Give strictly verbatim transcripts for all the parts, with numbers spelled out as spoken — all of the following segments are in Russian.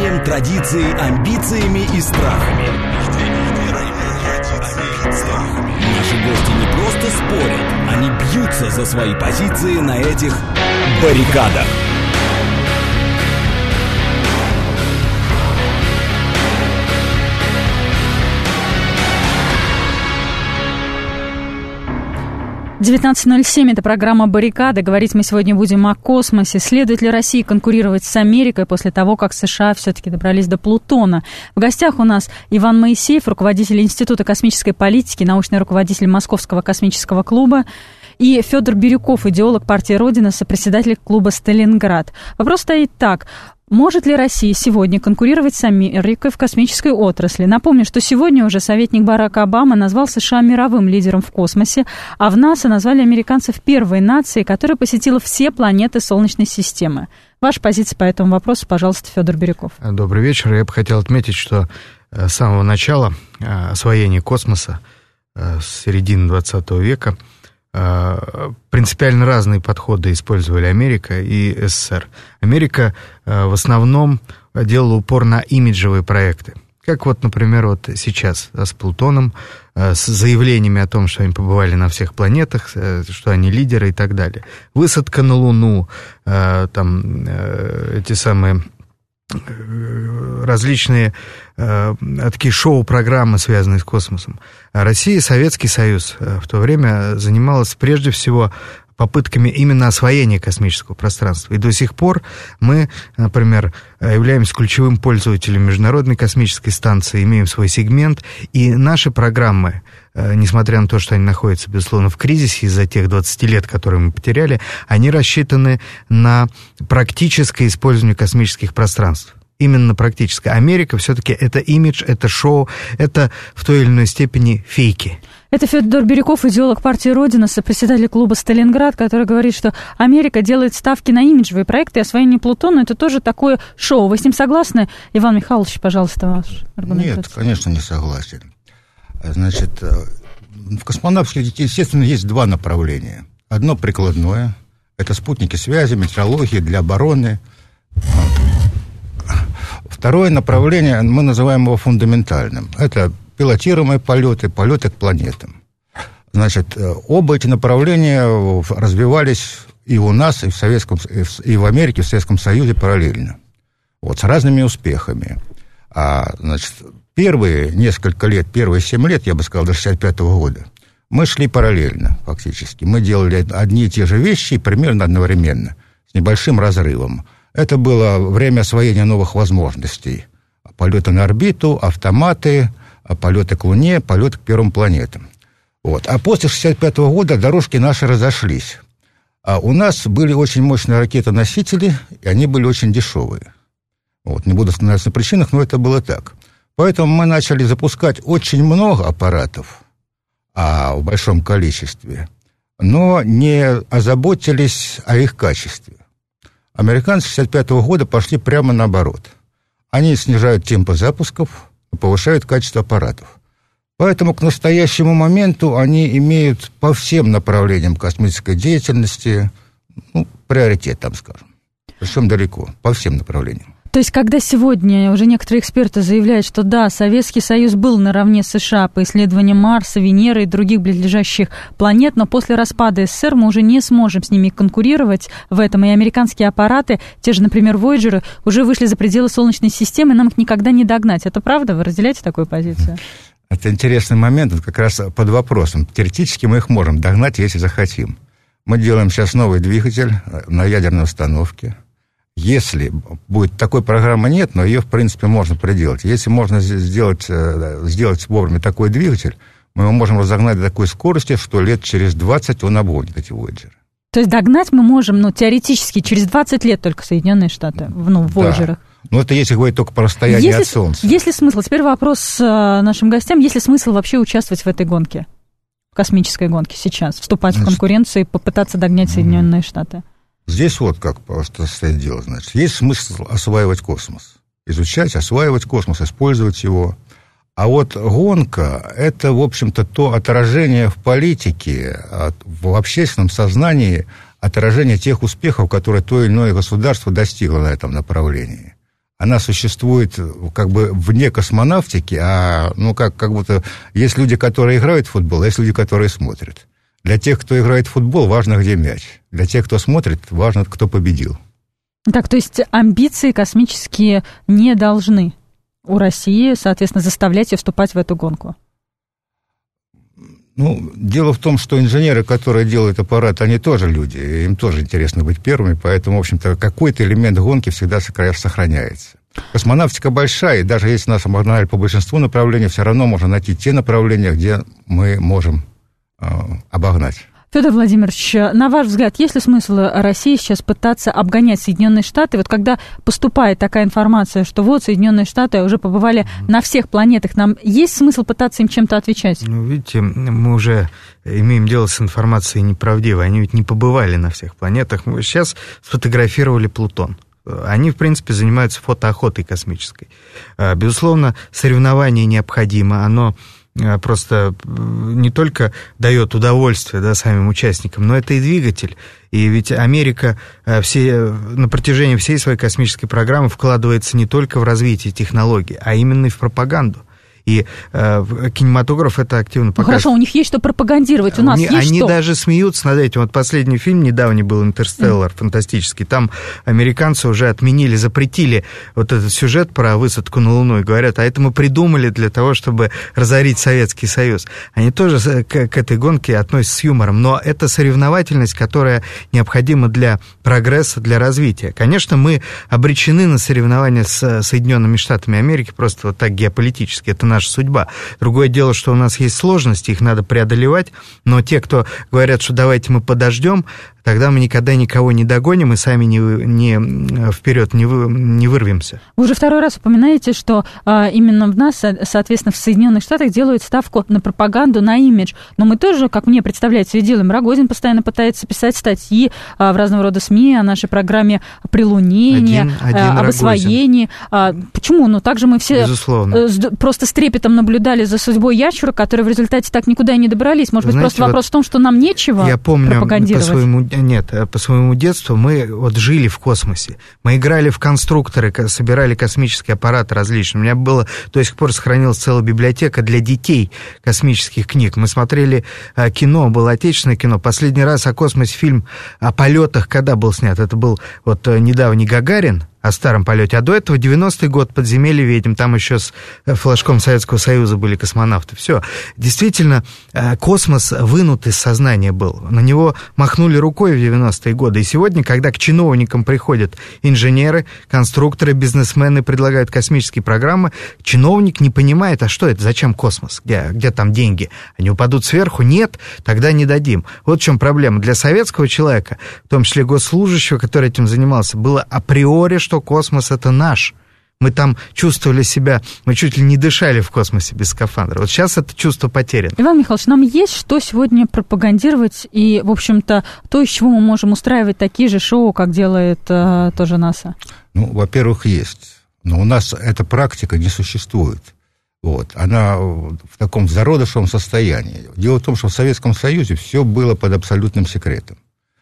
убеждениям, традицией, амбициями и страхами. Наши гости не просто спорят, они бьются за свои позиции на этих баррикадах. девятнадцать ноль семь, это программа «Баррикады». Говорить мы сегодня будем о космосе. Следует ли России конкурировать с Америкой после того, как США все-таки добрались до Плутона? В гостях у нас Иван Моисеев, руководитель Института космической политики, научный руководитель Московского космического клуба, и Федор Бирюков, идеолог партии Родина, сопредседатель клуба «Сталинград». Вопрос стоит так. Может ли Россия сегодня конкурировать с Америкой в космической отрасли? Напомню, что сегодня уже советник Барака Обама назвал США мировым лидером в космосе, а в НАСА назвали американцев первой нацией, которая посетила все планеты Солнечной системы. Ваша позиция по этому вопросу, пожалуйста, Федор Бирюков. Добрый вечер. Я бы хотел отметить, что с самого начала освоения космоса, с середины двадцатого века, принципиально разные подходы использовали Америка и СССР. Америка в основном делала упор на имиджевые проекты. Как вот, например, вот сейчас да, с Плутоном, с заявлениями о том, что они побывали на всех планетах, что они лидеры и так далее. Высадка на Луну, там эти самые различные э, такие шоу-программы, связанные с космосом. Россия и Советский Союз в то время занималась прежде всего попытками именно освоения космического пространства. И до сих пор мы, например, являемся ключевым пользователем Международной космической станции, имеем свой сегмент, и наши программы, несмотря на то, что они находятся, безусловно, в кризисе из-за тех двадцати лет, которые мы потеряли, они рассчитаны на практическое использование космических пространств. Именно практическое. Америка все-таки это имидж, это шоу, это в той или иной степени фейки. Это Федор Бирюков, идеолог партии Родина, сопредседатель клуба «Сталинград», который говорит, что Америка делает ставки на имиджевые проекты, и освоение Плутона — это тоже такое шоу. Вы с ним согласны? Иван Михайлович, пожалуйста, ваш аргумент. Нет, конечно, не согласен. Значит, в космонавтике, естественно, есть два направления. Одно прикладное, это спутники связи, метеорологии для обороны. Второе направление, мы называем его фундаментальным. Это пилотируемые полеты, полеты к планетам. Значит, оба эти направления развивались и у нас, и в, Советском, и в Америке, и в Советском Союзе параллельно. Вот, с разными успехами. А, значит, первые несколько лет, первые семь лет, я бы сказал, до шестьдесят пятого года, мы шли параллельно, фактически. Мы делали одни и те же вещи примерно одновременно, с небольшим разрывом. Это было время освоения новых возможностей. Полеты на орбиту, автоматы, полеты к Луне, полеты к первым планетам. Вот. А после шестьдесят пятого года дорожки наши разошлись. А у нас были очень мощные ракетоносители, и они были очень дешевые. Вот. Не буду останавливаться на причинах, но это было так. Поэтому мы начали запускать очень много аппаратов, а в большом количестве, но не озаботились о их качестве. Американцы с шестьдесят пятого года пошли прямо наоборот. Они снижают темпы запусков, повышают качество аппаратов. Поэтому к настоящему моменту они имеют по всем направлениям космической деятельности, ну, приоритет, там скажем. Причем далеко, по всем направлениям. То есть, когда сегодня уже некоторые эксперты заявляют, что да, Советский Союз был наравне с США по исследованиям Марса, Венеры и других близлежащих планет, но после распада СССР мы уже не сможем с ними конкурировать в этом, и американские аппараты, те же, например, Voyager, уже вышли за пределы Солнечной системы, нам их никогда не догнать. Это правда? Вы разделяете такую позицию? Это интересный момент, это как раз под вопросом. Теоретически мы их можем догнать, если захотим. Мы делаем сейчас новый двигатель на ядерной установке. Если будет такой программы нет, но ее, в принципе, можно приделать. Если можно сделать, сделать вовремя такой двигатель, мы его можем разогнать до такой скорости, что лет через двадцать он обгонит эти Voyager. То есть догнать мы можем, ну, теоретически, через двадцать лет только Соединенные Штаты, ну, в Voyager. Да. Ну, это если говорить только про расстояние если, от Солнца. Есть ли смысл, теперь вопрос нашим гостям, есть ли смысл вообще участвовать в этой гонке, в космической гонке сейчас, вступать Значит, в конкуренцию и попытаться догнать Соединенные Штаты? Здесь вот как просто стоит дело, значит. Есть смысл осваивать космос. Изучать, осваивать космос, использовать его. А вот гонка – это, в общем-то, то отражение в политике, в общественном сознании, отражение тех успехов, которые то или иное государство достигло на этом направлении. она существует как бы вне космонавтики, а ну как, как будто есть люди, которые играют в футбол, а есть люди, которые смотрят. Для тех, кто играет в футбол, важно, где мяч. Для тех, кто смотрит, важно, кто победил. Так, то есть амбиции космические не должны у России, соответственно, заставлять ее вступать в эту гонку? Ну, дело в том, что инженеры, которые делают аппарат, они тоже люди, им тоже интересно быть первыми, поэтому, в общем-то, какой-то элемент гонки всегда сохраняется. Космонавтика большая, и даже если нас обогнали по большинству направлений, все равно можно найти те направления, где мы можем э, обогнать. Федор Владимирович, на ваш взгляд, есть ли смысл России сейчас пытаться обгонять Соединенные Штаты? Вот когда поступает такая информация, что вот Соединенные Штаты уже побывали на всех планетах, нам есть смысл пытаться им чем-то отвечать? Ну, видите, мы уже имеем дело с информацией неправдивой. Они ведь не побывали на всех планетах. Мы сейчас сфотографировали Плутон. Они, в принципе, занимаются фотоохотой космической. Безусловно, соревнование необходимо, оно просто не только дает удовольствие, да, самим участникам, но это и двигатель. И ведь Америка все, на протяжении всей своей космической программы вкладывается не только в развитие технологий, а именно и в пропаганду. И э, кинематограф это активно показывает. Ну, хорошо, у них есть что пропагандировать, у нас они, есть они что? Они даже смеются над этим. Вот последний фильм недавний был «Интерстеллар», mm. фантастический. Там американцы уже отменили, запретили вот этот сюжет про высадку на Луну. И говорят, а это мы придумали для того, чтобы разорить Советский Союз. Они тоже к, к этой гонке относятся с юмором. Но это соревновательность, которая необходима для прогресса, для развития. Конечно, мы обречены на соревнования с Соединенными Штатами Америки, просто вот так геополитически. Это наша судьба. Другое дело, что у нас есть сложности, их надо преодолевать, но те, кто говорят, что давайте мы подождем, тогда мы никогда никого не догоним и сами не, не, вперед не, вы, не вырвемся. Вы уже второй раз упоминаете, что а, именно в нас, соответственно, в Соединенных Штатах делают ставку на пропаганду, на имидж. Но мы тоже, как мне представляется, ведь делаем. Рогозин постоянно пытается писать статьи а, в разного рода СМИ о нашей программе прилунения, один, один а, об освоении. А, почему? Ну, также мы все Безусловно. просто с трепетом наблюдали за судьбой ящерок, которые в результате так никуда и не добрались. Может быть, Знаете, просто вопрос вот в том, что нам нечего я помню пропагандировать? По своему, нет, по своему детству мы вот жили в космосе. Мы играли в конструкторы, собирали космические аппараты различные. У меня было, до сих пор сохранилась целая библиотека для детей космических книг. Мы смотрели кино, было отечественное кино. Последний раз о космосе фильм о полетах когда был снят? Это был вот недавний Гагарин, о старом полете. А до этого девяностый год, «Подземелье ведьм», там еще с флажком Советского Союза были космонавты. Все. Действительно, космос вынут из сознания был. На него махнули рукой в девяностые годы. И сегодня, когда к чиновникам приходят инженеры, конструкторы, бизнесмены, предлагают космические программы, чиновник не понимает, а что это, зачем космос, где, где там деньги? Они упадут сверху? Нет, тогда не дадим. Вот в чем проблема. Для советского человека, в том числе госслужащего, который этим занимался, было априори, что что космос — это наш. Мы там чувствовали себя, мы чуть ли не дышали в космосе без скафандра. Вот сейчас это чувство потеряно. Иван Михайлович, нам есть что сегодня пропагандировать и, в общем-то, то, из чего мы можем устраивать такие же шоу, как делает э, тоже НАСА? Ну, во-первых, есть. Но у нас эта практика не существует. Вот. Она в таком зародышевом состоянии. Дело в том, что в Советском Союзе все было под абсолютным секретом.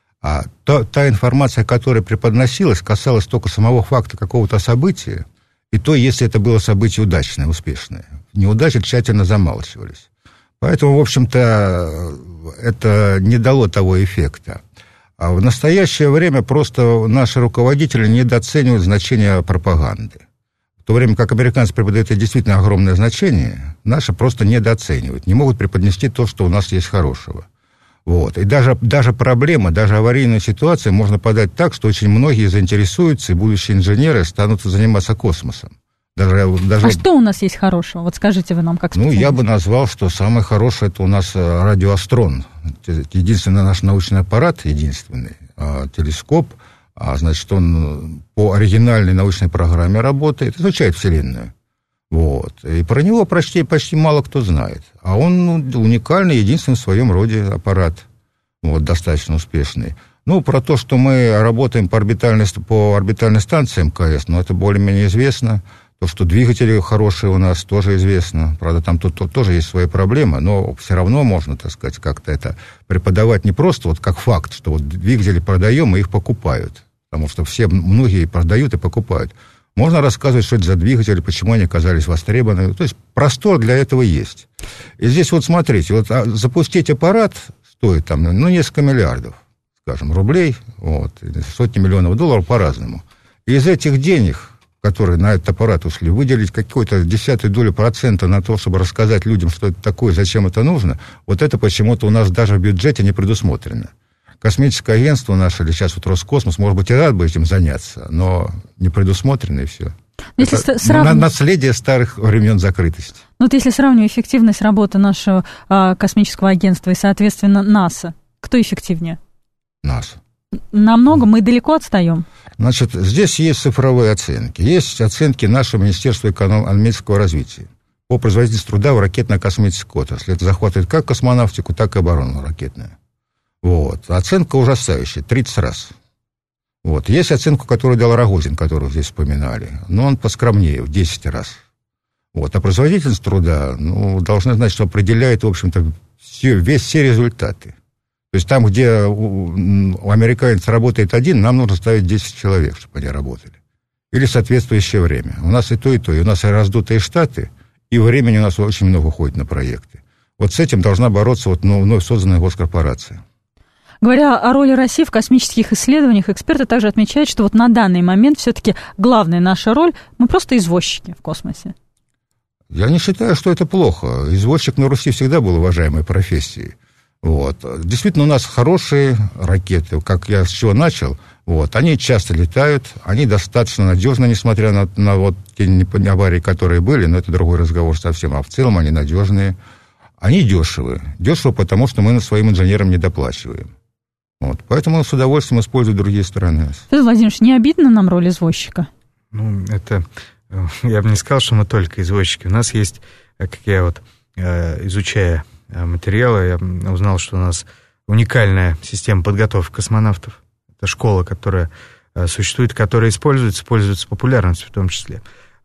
А та, та информация, которая преподносилась, касалась только самого факта какого-то события, и то, если это было событие удачное, успешное. Неудачи тщательно замалчивались. Поэтому, в общем-то, это не дало того эффекта. А в настоящее время просто наши руководители недооценивают значение пропаганды. В то время как американцы преподают действительно огромное значение, наши просто недооценивают, не могут преподнести то, что у нас есть хорошего. Вот. И даже, даже проблема, даже аварийную ситуацию можно подать так, что очень многие заинтересуются, и будущие инженеры станут заниматься космосом. Даже, даже... А что у нас есть хорошего? Вот скажите вы нам, как специалист. Ну, я бы назвал, что самое хорошее — это у нас радиоастрон. Единственный наш научный аппарат, единственный, телескоп, а, значит, он по оригинальной научной программе работает, изучает Вселенную. Вот. И про него почти, почти мало кто знает. А он ну, уникальный, единственный в своем роде аппарат. Вот, достаточно успешный. Ну, про то, что мы работаем по орбитальной, по орбитальной станции МКС, ну, это более-менее известно. То, что двигатели хорошие у нас, тоже известно. Правда, там тут, тут тоже есть свои проблемы, но все равно можно, так сказать, как-то это преподавать не просто вот как факт, что вот двигатели продаем и их покупают. Потому что все, многие продают и покупают. Можно рассказывать, что это за двигатели, почему они оказались востребованы. То есть простор для этого есть. И здесь вот смотрите, вот запустить аппарат стоит там, ну, несколько миллиардов, скажем, рублей, вот, сотни миллионов долларов по-разному. И из этих денег, которые на этот аппарат ушли, выделить какую-то десятую долю процента на то, чтобы рассказать людям, что это такое, зачем это нужно, вот это почему-то у нас даже в бюджете не предусмотрено. Космическое агентство наше, или сейчас вот Роскосмос, может быть, и рад бы этим заняться, но не предусмотрено, и все. Если это срав... наследие старых времен закрытости. Ну, вот если сравнивать эффективность работы нашего а, космического агентства и, соответственно, НАСА, кто эффективнее? НАСА. Намного? Мы далеко отстаем? Значит, здесь есть цифровые оценки. Есть оценки нашего Министерства экономического развития по производительности труда в ракетно-космической отрасли. Это захватывает как космонавтику, так и оборону ракетную. Вот. Оценка ужасающая, тридцать раз. Вот. Есть оценка, которую дал Рогозин, которую здесь вспоминали, но он поскромнее, в десять раз. Вот. А производительность труда, ну, должны знать, что определяет, в общем-то, все, весь, все результаты. То есть там, где у, у американцев работает один, нам нужно ставить десять человек, чтобы они работали. Или соответствующее время. У нас и то, и то. И у нас и раздутые штаты, и времени у нас очень много уходит на проекты. Вот с этим должна бороться вот, ну, вновь созданная госкорпорация. Говоря о роли России в космических исследованиях, эксперты также отмечают, что вот на данный момент все-таки главная наша роль, мы просто извозчики в космосе. Я не считаю, что это плохо. Извозчик на Руси всегда был уважаемой профессией. Вот. Действительно, у нас хорошие ракеты, как я с чего начал. Вот. Они часто летают, они достаточно надежны, несмотря на, на вот те аварии, которые были, но это другой разговор совсем. А в целом они надежные. Они дешевые. Дешево, потому что мы своим инженерам не доплачиваем. Вот, поэтому с удовольствием используют другие страны. Федор Владимирович, не обидно нам роль извозчика? Ну, это... Я бы не сказал, что мы только извозчики. У нас есть, как я вот, изучая материалы, я узнал, что у нас уникальная система подготовки космонавтов. Это школа, которая существует, которая используется, пользуется популярностью в том числе.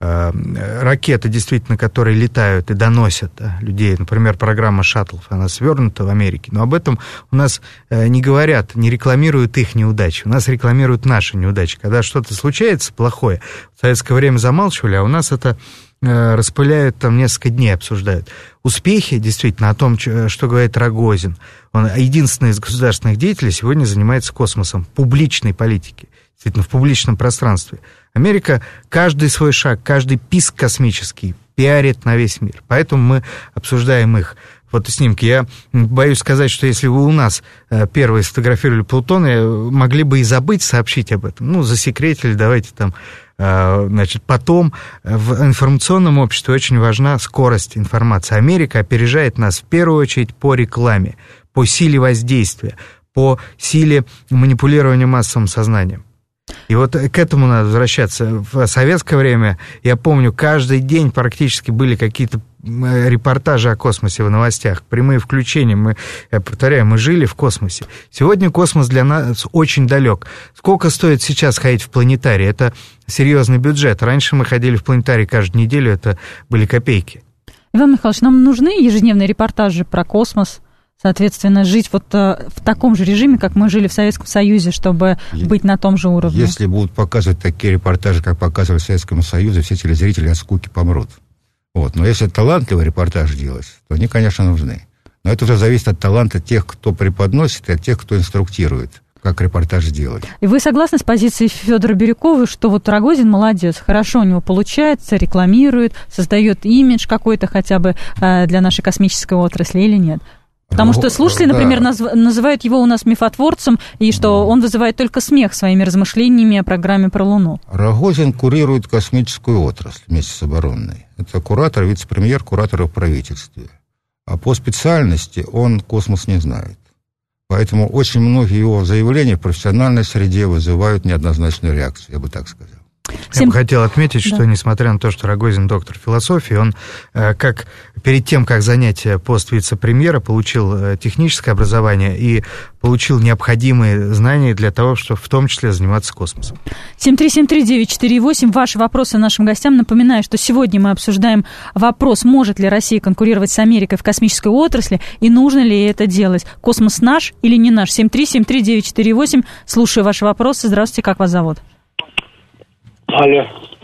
Ракеты, действительно, которые летают и доносят людей. Например, программа «Шаттлов», она свернута в Америке. Но об этом у нас не говорят, не рекламируют их неудачи. У нас рекламируют наши неудачи. Когда что-то случается плохое, в советское время замалчивали, а у нас это распыляют, там несколько дней обсуждают. Успехи, действительно, о том, что говорит Рогозин. Он единственный из государственных деятелей сегодня занимается космосом, публичной политики. Действительно, в публичном пространстве. Америка каждый свой шаг, каждый писк космический пиарит на весь мир. Поэтому мы обсуждаем их фотоснимки. Я боюсь сказать, что если вы у нас первые сфотографировали Плутон, могли бы и забыть сообщить об этом. Ну, засекретили, давайте там... Значит, потом в информационном обществе очень важна скорость информации. Америка опережает нас в первую очередь по рекламе, по силе воздействия, по силе манипулирования массовым сознанием. И вот к этому надо возвращаться. В советское время, я помню, каждый день практически были какие-то репортажи о космосе в новостях, прямые включения. Мы, я повторяю, мы жили в космосе. Сегодня космос для нас очень далек. Сколько стоит сейчас ходить в планетарий? Это серьезный бюджет. Раньше мы ходили в планетарий каждую неделю, это были копейки. Иван Михайлович, нам нужны ежедневные репортажи про космос? Соответственно, жить вот в таком же режиме, как мы жили в Советском Союзе, чтобы быть на том же уровне. Если будут показывать такие репортажи, как показывали в Советском Союзе, все телезрители от скуки помрут. Вот. Но если талантливый репортаж делать, то они, конечно, нужны. Но это уже зависит от таланта тех, кто преподносит, и от тех, кто инструктирует, как репортаж делать. И вы согласны с позицией Федора Бирюкова, что вот Рогозин молодец, хорошо у него получается, рекламирует, создает имидж какой-то хотя бы для нашей космической отрасли или нет? Потому что слушатели, например, да. наз... называют его у нас мифотворцем, и что он вызывает только смех своими размышлениями о программе про Луну. Рогозин курирует космическую отрасль вместе с оборонной. Это куратор, вице-премьер, куратор в правительстве. А по специальности он космос не знает. Поэтому очень многие его заявления в профессиональной среде вызывают неоднозначную реакцию, я бы так сказал. Я бы хотел отметить, что, да. несмотря на то, что Рогозин доктор философии, он, как перед тем, как занять пост вице-премьера, получил техническое образование и получил необходимые знания для того, чтобы в том числе заниматься космосом. семь три семь три девять четыре восемь. Ваши вопросы нашим гостям. Напоминаю, что сегодня мы обсуждаем вопрос, может ли Россия конкурировать с Америкой в космической отрасли и нужно ли это делать. Космос наш или не наш? семь три семь три девять четыре восемь. Слушаю ваши вопросы. Здравствуйте, как вас зовут? Алло.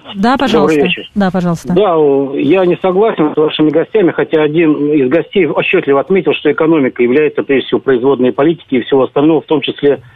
Да, пожалуйста. Да, пожалуйста. Да, я не согласен с вашими гостями, хотя один из гостей отчетливо отметил, что экономика является, прежде всего, производной политики и всего остального, в том числе э,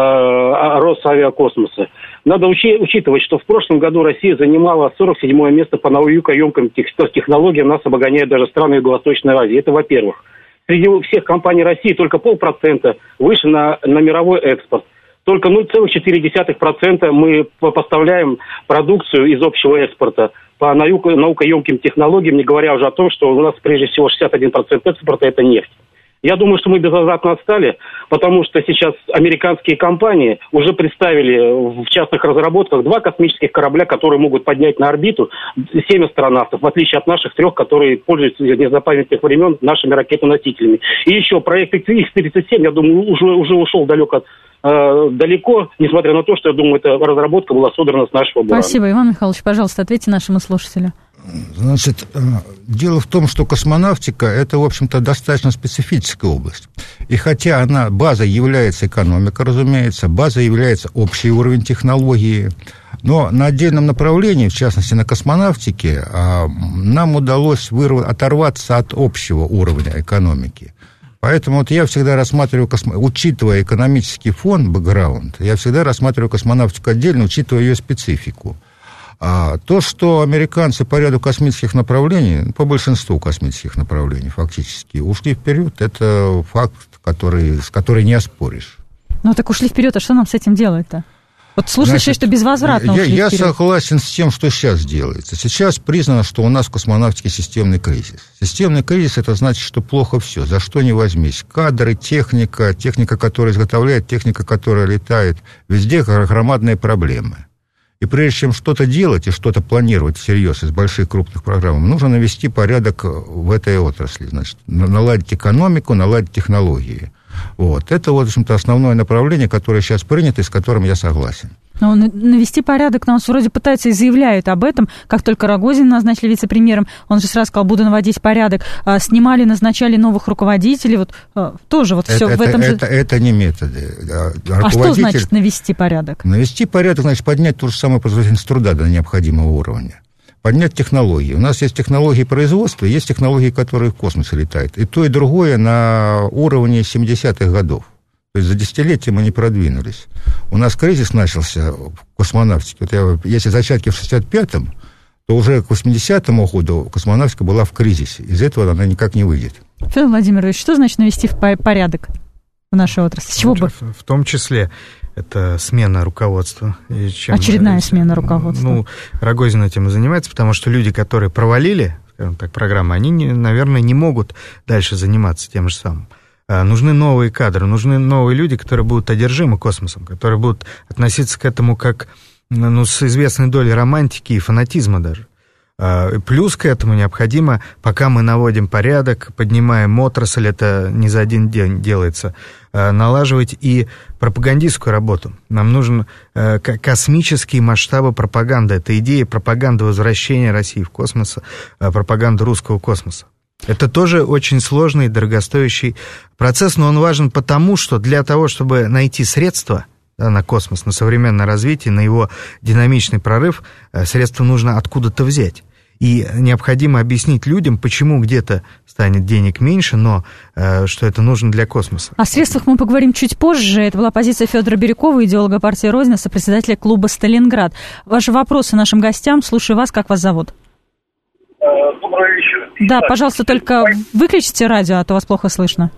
рост авиакосмоса. Надо учи- учитывать, что в прошлом году Россия занимала сорок седьмое место по наукоемким технологиям, нас обгоняют даже страны Юго-Восточной Азии. Это во-первых. Среди всех компаний России только полпроцента выше на, на мировой экспорт. Только ноль целых четыре десятых процента мы поставляем продукцию из общего экспорта по науко- наукоемким технологиям, не говоря уже о том, что у нас прежде всего шестьдесят один процент экспорта – это нефть. Я думаю, что мы безвозвратно отстали, потому что сейчас американские компании уже представили в частных разработках два космических корабля, которые могут поднять на орбиту семь астронавтов, в отличие от наших трех, которые пользуются с незапамятных времен нашими ракетоносителями. И еще проект икс тридцать семь, я думаю, уже, уже ушел далеко, э, далеко, несмотря на то, что, я думаю, эта разработка была содрана с нашего бурана. Спасибо, Иван Михайлович. Пожалуйста, ответьте нашему слушателю. Значит, дело в том, что космонавтика – это, в общем-то, достаточно специфическая область. И хотя она, базой является экономика, разумеется, базой является общий уровень технологии, но на отдельном направлении, в частности, на космонавтике, нам удалось вырв... оторваться от общего уровня экономики. Поэтому вот я всегда рассматриваю, космо... учитывая экономический фон, бэкграунд, я всегда рассматриваю космонавтику отдельно, учитывая ее специфику. А то, что американцы по ряду космических направлений, по большинству космических направлений фактически ушли вперед, это факт, который, с которым не оспоришь. Ну так ушли вперед, а что нам с этим делать-то? Вот слушай, что безвозвратно ушли я, вперед. Я согласен с тем, что сейчас делается. Сейчас признано, что у нас в космонавтике системный кризис. Системный кризис – это значит, что плохо все, за что ни возьмись. Кадры, техника, техника, которая изготовляет, техника, которая летает. Везде громадные проблемы. И прежде чем что-то делать и что-то планировать всерьез из больших крупных программ, нужно навести порядок в этой отрасли. Значит, наладить экономику, наладить технологии. Вот. Это, вот, в общем-то, основное направление, которое сейчас принято и с которым я согласен. Но навести порядок нам вроде пытаются и заявляют об этом. Как только Рогозин назначили вице-премьером, он же сразу сказал, буду наводить порядок. Снимали, назначали новых руководителей. Вот тоже вот все это, в этом это, же... Это, это не методы. Руководитель... А что значит навести порядок? Навести порядок, значит, поднять ту же самую производительность труда до необходимого уровня. Поднять технологии. У нас есть технологии производства, есть технологии, которые в космосе летают. И то, и другое на уровне семидесятых годов. То есть за десятилетия мы не продвинулись. У нас кризис начался в космонавтике. Вот я, если зачатки в шестьдесят пятом, то уже к восьмидесятому году космонавтика была в кризисе. Из этого она никак не выйдет. Федор Владимирович, что значит навести в порядок в нашей отрасли? С чего бы? В том числе это смена руководства. И чем, Очередная смена руководства. Ну, Рогозин этим и занимается, потому что люди, которые провалили, скажем так, программы, они, не, наверное, не могут дальше заниматься тем же самым. Нужны новые кадры, нужны новые люди, которые будут одержимы космосом, которые будут относиться к этому как, ну, с известной долей романтики и фанатизма даже. Плюс к этому необходимо, пока мы наводим порядок, поднимаем отрасль, это не за один день делается, налаживать и пропагандистскую работу. Нам нужен космические масштабы пропаганды. Это идея пропаганды возвращения России в космос, пропаганда русского космоса. Это тоже очень сложный и дорогостоящий процесс, но он важен потому, что для того, чтобы найти средства, да, на космос, на современное развитие, на его динамичный прорыв, средства нужно откуда-то взять. И необходимо объяснить людям, почему где-то станет денег меньше, но э, что это нужно для космоса. О средствах мы поговорим чуть позже. Это была позиция Федора Бирюкова, идеолога партии Родина, сопредседателя клуба «Сталинград». Ваши вопросы нашим гостям. Слушаю вас. Как вас зовут? Добрый вечер. Да, пожалуйста, только выключите радио, а то вас плохо слышно.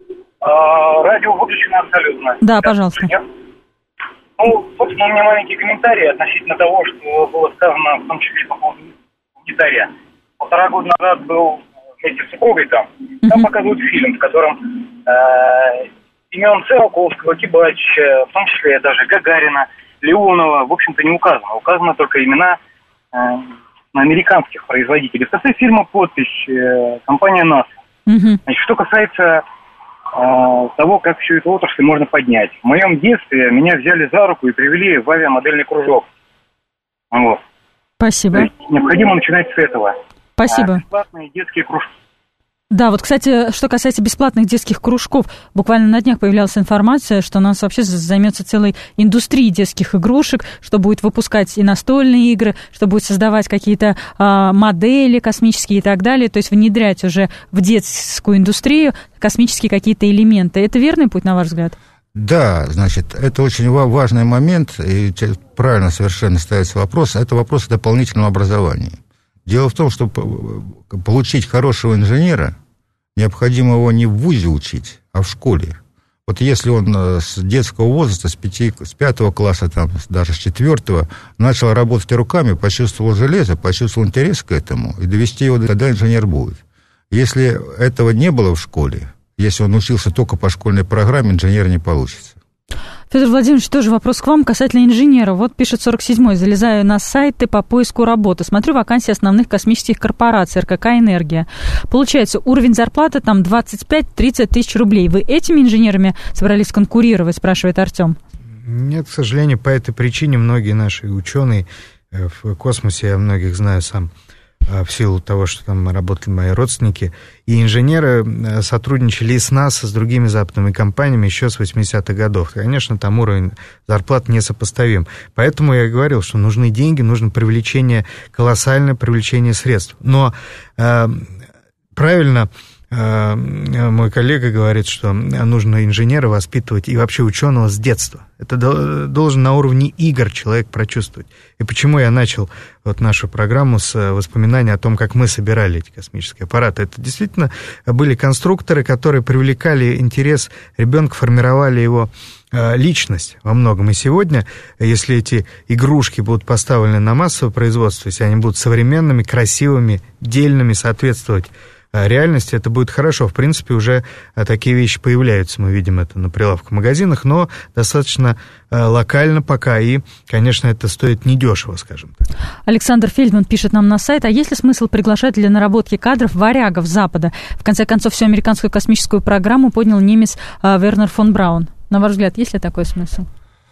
А, радио выключено абсолютно. Да, пожалуйста. Нет? Ну, собственно, у меня маленький комментарий относительно того, что было сказано, в том числе по поводу гитаря. Полтора года назад был вместе с супругой там. Там uh-huh. показывают фильм, в котором э, имен Циолковского, Кибачича, в том числе даже Гагарина, Леонова, в общем-то, не указано. Указаны только имена э, американских производителей. В конце фильма подпись э, компания НАСА. Uh-huh. Значит, что касается э, того, как всю эту отрасль можно поднять. В моем детстве меня взяли за руку и привели в авиамодельный кружок. Вот. Спасибо. То есть необходимо начинать с этого. Спасибо. А бесплатные детские кружки. Да, вот, кстати, что касается бесплатных детских кружков, буквально на днях появлялась информация, что у нас вообще займется целой индустрией детских игрушек, что будет выпускать и настольные игры, что будет создавать какие-то а, модели космические и так далее, то есть внедрять уже в детскую индустрию космические какие-то элементы. Это верный путь, на ваш взгляд? Да, значит, это очень важный момент, и правильно совершенно ставится вопрос, это вопрос о дополнительном образовании. Дело в том, что получить хорошего инженера, необходимо его не в вузе учить, а в школе. Вот если он с детского возраста, с, пяти, с пятого класса, там, даже с четвертого, начал работать руками, почувствовал железо, почувствовал интерес к этому, и довести его, тогда инженер будет. Если этого не было в школе, если он учился только по школьной программе, инженер не получится. Федор Владимирович, тоже вопрос к вам касательно инженера. Вот пишет сорок седьмой. Залезаю на сайты по поиску работы. Смотрю вакансии основных космических корпораций, эр ка ка «Энергия». Получается, уровень зарплаты там двадцать пять - тридцать тысяч рублей. Вы этими инженерами собрались конкурировать, спрашивает Артем? Нет, к сожалению, по этой причине многие наши ученые в космосе, я многих знаю сам, в силу того, что там работали мои родственники, и инженеры сотрудничали и с НАСА, с другими западными компаниями еще с восьмидесятых годов. Конечно, там уровень зарплат несопоставим. Поэтому я говорил, что нужны деньги, нужно привлечение, колоссальное привлечение средств. Но э, правильно э, мой коллега говорит, что нужно инженера воспитывать и вообще ученого с детства. Это должен на уровне игр человек прочувствовать. И почему я начал вот нашу программу с воспоминаний о том, как мы собирали эти космические аппараты. Это действительно были конструкторы, которые привлекали интерес ребенка, формировали его личность во многом. И сегодня, если эти игрушки будут поставлены на массовое производство, если они будут современными, красивыми, дельными, соответствовать реальности, это будет хорошо. В принципе, уже такие вещи появляются, мы видим это на прилавках в магазинах, но достаточно локально пока, и, конечно, это стоит недешево, скажем так. Александр Фельдман пишет нам на сайт, а есть ли смысл приглашать для наработки кадров варягов Запада? В конце концов, всю американскую космическую программу поднял немец Вернер фон Браун. На ваш взгляд, есть ли такой смысл?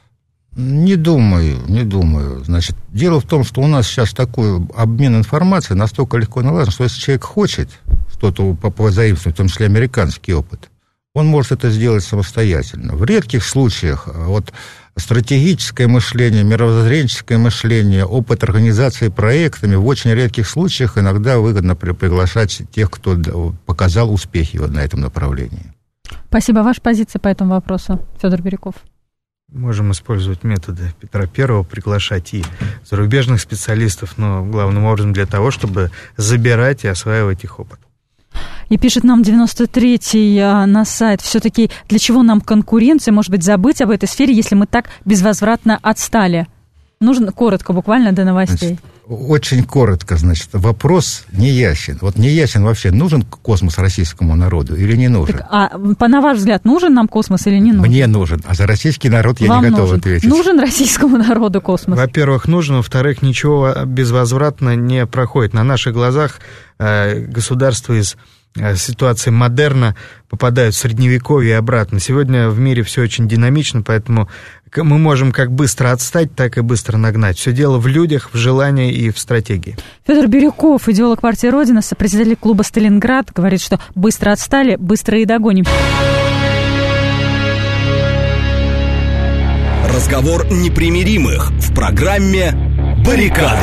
Не думаю, не думаю. Значит, дело в том, что у нас сейчас такой обмен информацией настолько легко налажен, что если человек хочет что-то позаимствовать, в том числе американский опыт, он может это сделать самостоятельно. В редких случаях вот стратегическое мышление, мировоззренческое мышление, опыт организации проектами, в очень редких случаях иногда выгодно приглашать тех, кто показал успехи вот на этом направлении. Спасибо. Ваша позиция по этому вопросу, Федор Бирюков? Можем использовать методы Петра Первого, приглашать и зарубежных специалистов, но главным образом для того, чтобы забирать и осваивать их опыт. И пишет нам девяносто третий на сайт, все-таки для чего нам конкуренция, может быть, забыть об этой сфере, если мы так безвозвратно отстали? Нужно коротко, буквально до новостей. Значит, очень коротко, значит, вопрос не ясен. Вот не ясен вообще, нужен космос российскому народу или не нужен? Так, а на ваш взгляд, нужен нам космос или не нужен? Мне нужен, а за российский народ я Вам не готов нужен. ответить. Нужен российскому народу космос? Во-первых, нужен, во-вторых, ничего безвозвратно не проходит. На наших глазах э, государство из ситуации модерна попадают в средневековье и обратно. Сегодня в мире все очень динамично, поэтому мы можем как быстро отстать, так и быстро нагнать. Все дело в людях, в желании и в стратегии. Федор Бирюков, идеолог партии «Родина», сопредседатель клуба «Сталинград», говорит, что быстро отстали, быстро и догоним. Разговор непримиримых в программе «Баррикады».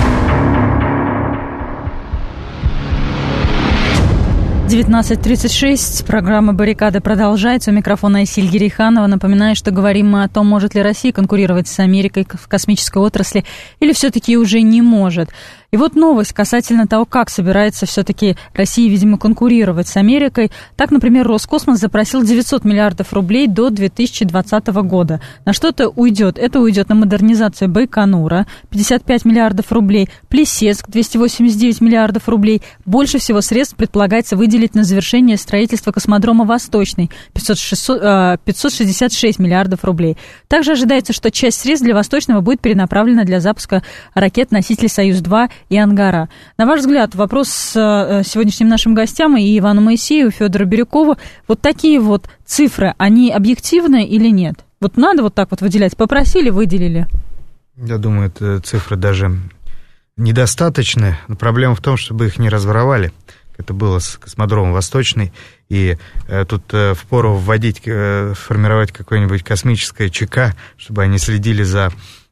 девятнадцать тридцать шесть, программа «Баррикады» продолжается. У микрофона Айсиль Герейханова. Напоминаю, что говорим мы о том, может ли Россия конкурировать с Америкой в космической отрасли или все-таки уже не может. И вот новость касательно того, как собирается все-таки Россия, видимо, конкурировать с Америкой. Так, например, Роскосмос запросил девятьсот миллиардов рублей до две тысячи двадцатого года. На что это уйдет? Это уйдет на модернизацию Байконура, пятьдесят пять миллиардов рублей, Плесецк, двести восемьдесят девять миллиардов рублей. Больше всего средств предполагается выделить на завершение строительства космодрома «Восточный», пятьсот шестьдесят шесть миллиардов рублей. Также ожидается, что часть средств для «Восточного» будет перенаправлена для запуска ракет-носителей «Союз-два» и «Ангара». На ваш взгляд, вопрос с сегодняшним нашим гостям, и Ивану Моисееву, и Федору Бирюкову, вот такие вот цифры, они объективны или нет? Вот надо вот так вот выделять? Попросили, выделили? Я думаю, это цифры даже недостаточны. Но проблема в том, чтобы их не разворовали. это было с космодромом «Восточный», и э, тут э, впору вводить, э, формировать какое-нибудь космическое ЧК, чтобы они следили за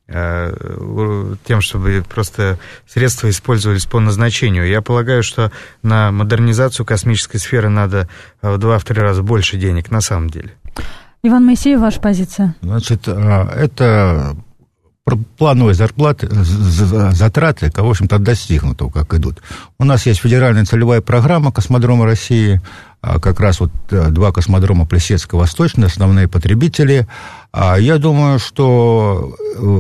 э, тем, чтобы просто средства использовались по назначению. Я полагаю, что на модернизацию космической сферы надо в два-три раза больше денег на самом деле. Иван Моисеев, ваша позиция? Значит, это плановые зарплаты, затраты, в общем-то, достигнуты, как идут. У нас есть федеральная целевая программа «Космодрома России», как раз вот два космодрома Плесецк и Восточный, основные потребители. Я думаю, что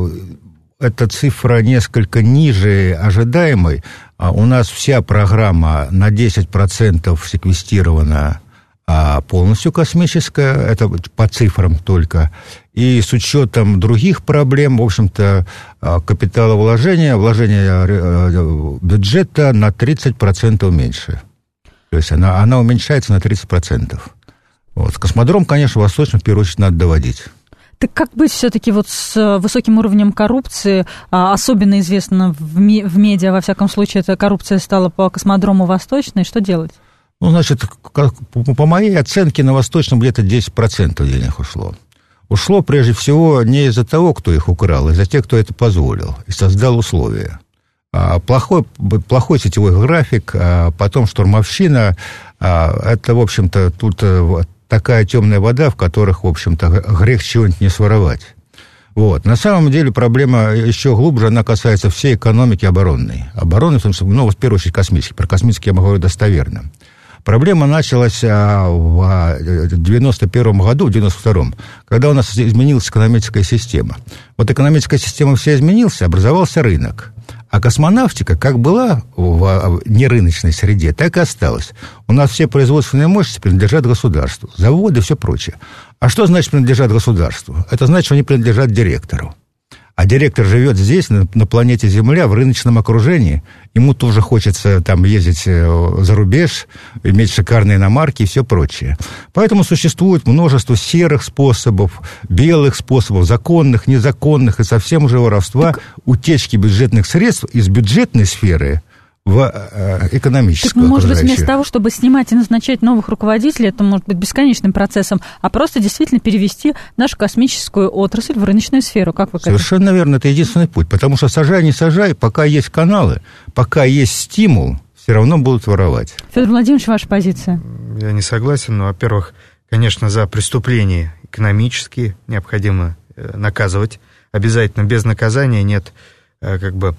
эта цифра несколько ниже ожидаемой. У нас вся программа на десять процентов секвестирована полностью космическая, это по цифрам только. И с учетом других проблем, в общем-то, капиталовложения, вложения бюджета на тридцать процентов меньше. То есть она, она уменьшается на тридцать процентов. Вот. Космодром, конечно, Восточный, в первую очередь, надо доводить. Так как быть все-таки вот с высоким уровнем коррупции, особенно известно в, ми- в медиа, во всяком случае, эта коррупция стала по космодрому Восточный, что делать? Ну, значит, как, по моей оценке, на Восточном где-то десять процентов денег ушло. Ушло, прежде всего, не из-за того, кто их украл, а из-за тех, кто это позволил и создал условия. А плохой, плохой сетевой график, а потом штурмовщина, а это, в общем-то, тут такая темная вода, в которых, в общем-то, грех чего-нибудь не своровать. Вот. На самом деле проблема еще глубже, она касается всей экономики оборонной. Обороны, в том числе, ну, в первую очередь, космической. Про космический я могу говорить достоверно. Проблема началась в девяносто первом году, в девяносто втором, когда у нас изменилась экономическая система. Вот экономическая система вся изменилась, образовался рынок. А космонавтика как была в нерыночной среде, так и осталась. У нас все производственные мощности принадлежат государству, заводы и все прочее. А что значит принадлежат государству? Это значит, что они принадлежат директору. А директор живет здесь, на, на планете Земля, в рыночном окружении. Ему тоже хочется там ездить за рубеж, иметь шикарные иномарки и все прочее. Поэтому существует множество серых способов, белых способов, законных, незаконных и совсем уже воровства, так... утечки бюджетных средств из бюджетной сферы в э, экономическую. Так, может быть, вместо того, чтобы снимать и назначать новых руководителей, это может быть бесконечным процессом, а просто действительно перевести нашу космическую отрасль в рыночную сферу, как вы говорите? Совершенно верно, это единственный путь, потому что сажай, не сажай, пока есть каналы, пока есть стимул, все равно будут воровать. Федор Владимирович, ваша позиция? Я не согласен, но, во-первых, конечно, за преступления экономические необходимо наказывать, обязательно без наказания нет как бы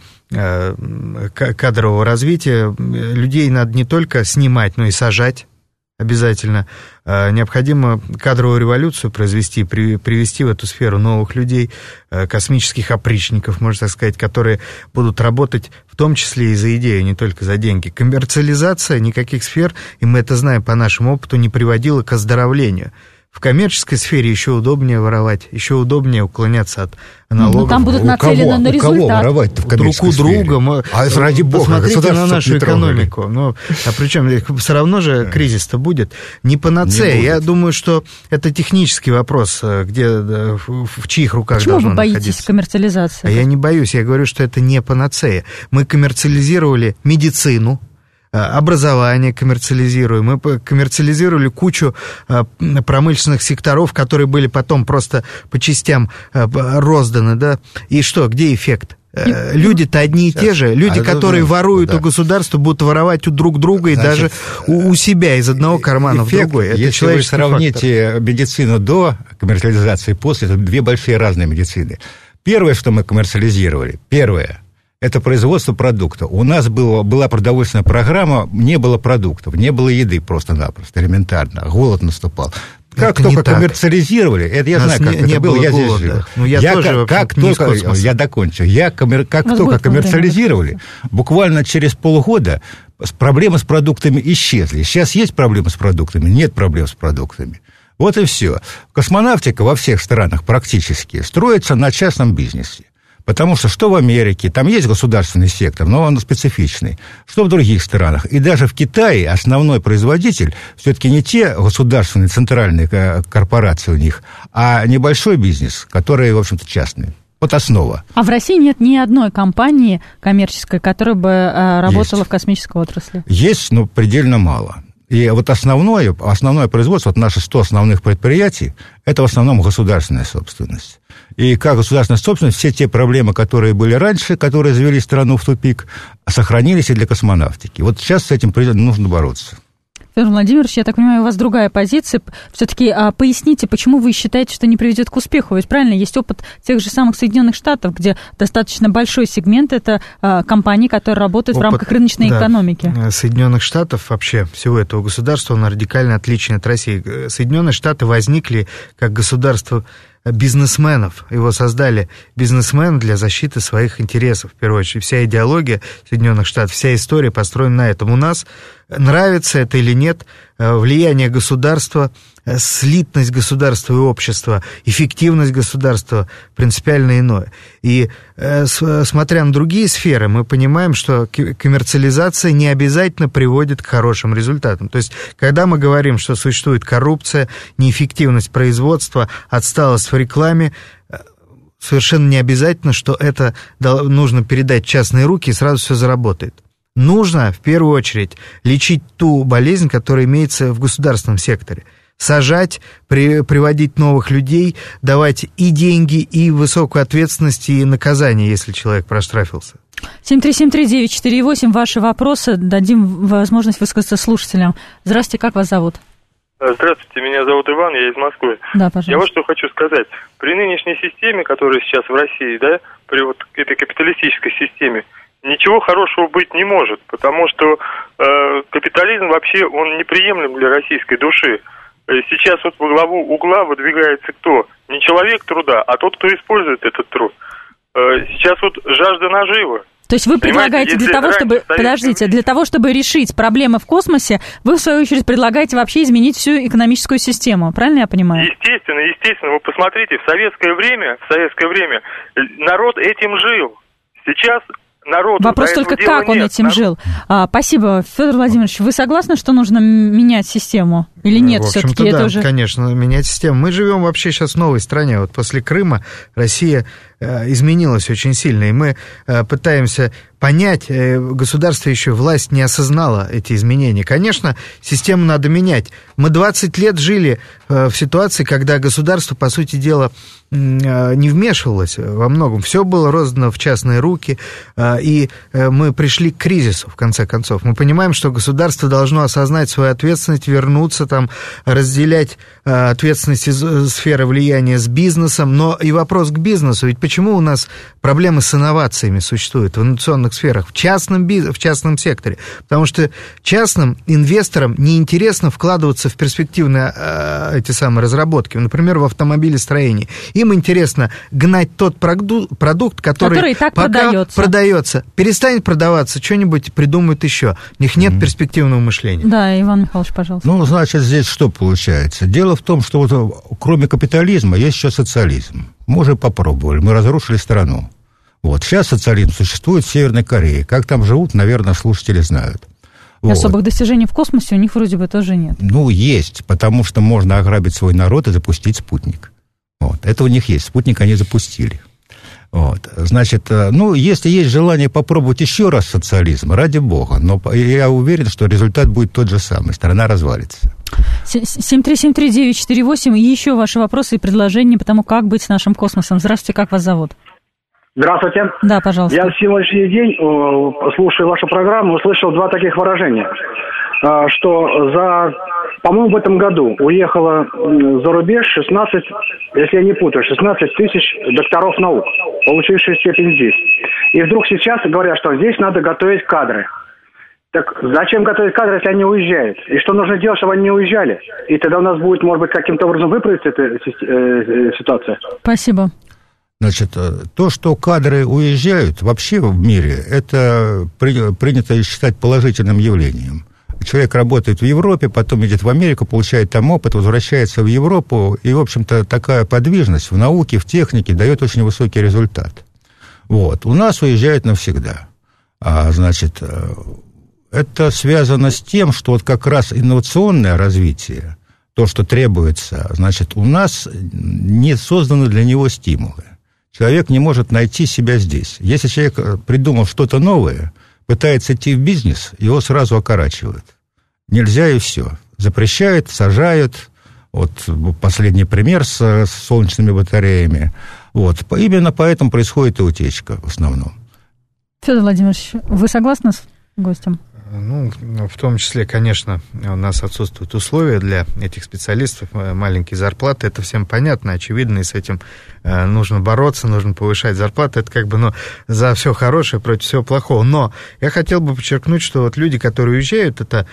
кадрового развития. Людей надо не только снимать, но и сажать обязательно. Необходимо кадровую революцию произвести, привести в эту сферу новых людей, космических опричников, можно так сказать, которые будут работать в том числе и за идею, не только за деньги. Коммерциализация никаких сфер, и мы это знаем по нашему опыту, не приводила к оздоровлению. В коммерческой сфере еще удобнее воровать, еще удобнее уклоняться от налогов. Ну, там будут нацелены на результат. У кого воровать-то в коммерческой друг у сфере? друга. А ради бога, посмотрите на нашу экономику. Ну, а причем все равно же кризис-то будет. Не панацея. Не Я думаю, что это технический вопрос, где, в чьих руках Почему должно вы боитесь находиться. коммерциализации? А я не боюсь, я говорю, что это не панацея. Мы коммерциализировали медицину, образование коммерциализируем, мы коммерциализировали кучу промышленных секторов, которые были потом просто по частям розданы, да, и что, где эффект? Люди-то одни и те же, люди, а которые это, воруют да. у государства, будут воровать у друг друга и Значит, даже у, у себя из одного кармана эффект, в другой. Это если вы сравните фактор. Медицину до коммерциализации и после, это две большие разные медицины. Первое, что мы коммерциализировали, первое, это производство продукта. У нас было, была продовольственная программа, не было продуктов, не было еды просто-напросто, элементарно. Голод наступал. Как это только коммерциализировали, это я знаю, как не, это не было, я здесь жил. Ну, я я тоже как, как только, я докончу, я, как только коммерциализировали, буквально через полгода проблемы с продуктами исчезли. Сейчас есть проблемы с продуктами, нет проблем с продуктами. Вот и все. Космонавтика во всех странах практически строится на частном бизнесе. Потому что что в Америке, там есть государственный сектор, но он специфичный, что в других странах. И даже в Китае основной производитель все-таки не те государственные центральные корпорации у них, а небольшой бизнес, который, в общем-то, частный. Вот основа. А в России нет ни одной компании коммерческой, которая бы а, работала Есть. в космической отрасли? Есть, но предельно мало. И вот основное, основное производство, вот наши сто основных предприятий, это в основном государственная собственность. И как государственная собственность, все те проблемы, которые были раньше, которые завели страну в тупик, сохранились и для космонавтики. Вот сейчас с этим нужно бороться. Федор Владимирович, я так понимаю, у вас другая позиция. Все-таки а, поясните, почему вы считаете, что не приведет к успеху? Ведь правильно, есть опыт тех же самых Соединенных Штатов, где достаточно большой сегмент это а, компании, которые работают опыт, в рамках рыночной да, экономики. Соединенных Штатов, вообще всего этого государства, он радикально отличен от России. Соединенные Штаты возникли как государство бизнесменов. Его создали бизнесмены для защиты своих интересов, в первую очередь. Вся идеология Соединенных Штатов, вся история построена на этом. У нас, нравится это или нет, влияние государства, слитность государства и общества, эффективность государства принципиально иное. И э, с, смотря на другие сферы, мы понимаем, что коммерциализация не обязательно приводит к хорошим результатам. То есть, когда мы говорим, что существует коррупция, неэффективность производства, отсталость в рекламе, совершенно не обязательно, что это нужно передать в частные руки и сразу все заработает. Нужно, в первую очередь, лечить ту болезнь, которая имеется в государственном секторе. Сажать, при, приводить новых людей, давать и деньги, и высокую ответственность, и наказание, если человек проштрафился. семь три семь три девять четыре восемь, ваши вопросы, дадим возможность высказаться слушателям. Здравствуйте, как вас зовут? Здравствуйте, меня зовут Иван, я из Москвы. Да, пожалуйста. Я вот что хочу сказать. При нынешней системе, которая сейчас в России, да, при вот этой капиталистической системе, ничего хорошего быть не может, потому что э, капитализм вообще, он неприемлем для российской души. Сейчас вот во главу угла выдвигается кто? Не человек труда, а тот, кто использует этот труд. Сейчас вот жажда наживы. То есть вы предлагаете для того, чтобы... Подождите, для того, чтобы решить проблемы в космосе, вы, в свою очередь, предлагаете вообще изменить всю экономическую систему. Правильно я понимаю? Естественно, естественно. Вы посмотрите, в советское время, в советское время народ этим жил. Сейчас... Народу Вопрос только, как он нет. этим Народ... жил. А, спасибо. Федор Владимирович, вы согласны, что нужно менять систему? Или нет, в все-таки да, это уже... конечно, менять систему. Мы живем вообще сейчас в новой стране. Вот после Крыма Россия э, изменилась очень сильно, и мы э, пытаемся понять, э, государство еще, власть не осознала эти изменения. Конечно, систему надо менять. Мы двадцать лет жили э, в ситуации, когда государство, по сути дела, э, не вмешивалось во многом. Все было роздано в частные руки, э, и э, мы пришли к кризису, в конце концов. Мы понимаем, что государство должно осознать свою ответственность, вернуться, там, разделять э, ответственность из сферы влияния с бизнесом, но и вопрос к бизнесу. Ведь почему у нас проблемы с инновациями существуют в инновационных сферах, в частном, в частном секторе? Потому что частным инвесторам неинтересно вкладываться в перспективные э, эти самые разработки, например, в автомобилестроении. Им интересно гнать тот продукт, продукт который, который и так пока продается. продается. Перестанет продаваться, что-нибудь придумают еще. У них нет mm-hmm. перспективного мышления. Да, Иван Михайлович, пожалуйста. Ну, значит, здесь что получается? Дело в том, что вот, кроме капитализма есть еще социализм. Мы уже попробовали, мы разрушили страну. Вот, сейчас социализм существует в Северной Корее. Как там живут, наверное, слушатели знают. Вот. Особых достижений в космосе у них вроде бы тоже нет. Ну, есть, потому что можно ограбить свой народ и запустить спутник. Вот, это у них есть, спутник они запустили. Вот. Значит, ну, если есть желание попробовать еще раз социализм, ради бога, но я уверен, что результат будет тот же самый, страна развалится. семь три семь три девять четыре восемь, и еще ваши вопросы и предложения по тому, как быть с нашим космосом. Здравствуйте, как вас зовут? Здравствуйте. Да, пожалуйста. Я в сегодняшний день, слушая вашу программу, услышал два таких выражения, что за, по-моему, в этом году уехало за рубеж шестнадцать, если я не путаю, шестнадцать тысяч докторов наук, получивших степень здесь. И вдруг сейчас говорят, что здесь надо готовить кадры. Так зачем готовить кадры, если они уезжают? И что нужно делать, чтобы они не уезжали? И тогда у нас будет, может быть, каким-то образом выправиться эта ситуация. Спасибо. Значит, то, что кадры уезжают вообще в мире, это при, принято считать положительным явлением. Человек работает в Европе, потом едет в Америку, получает там опыт, возвращается в Европу, и, в общем-то, такая подвижность в науке, в технике дает очень высокий результат. Вот. У нас уезжают навсегда. А, значит, это связано с тем, что вот как раз инновационное развитие, то, что требуется, значит, у нас не созданы для него стимулы. Человек не может найти себя здесь. Если человек придумал что-то новое, пытается идти в бизнес, его сразу окорачивают. Нельзя и все. Запрещают, сажают. Вот последний пример с, с солнечными батареями. Вот. Именно поэтому происходит и утечка в основном. Федор Владимирович, вы согласны с гостем? Ну, в том числе, конечно, у нас отсутствуют условия для этих специалистов, маленькие зарплаты, это всем понятно, очевидно, и с этим нужно бороться, нужно повышать зарплаты, это как бы, ну, за все хорошее против всего плохого. Но я хотел бы подчеркнуть, что вот люди, которые уезжают, это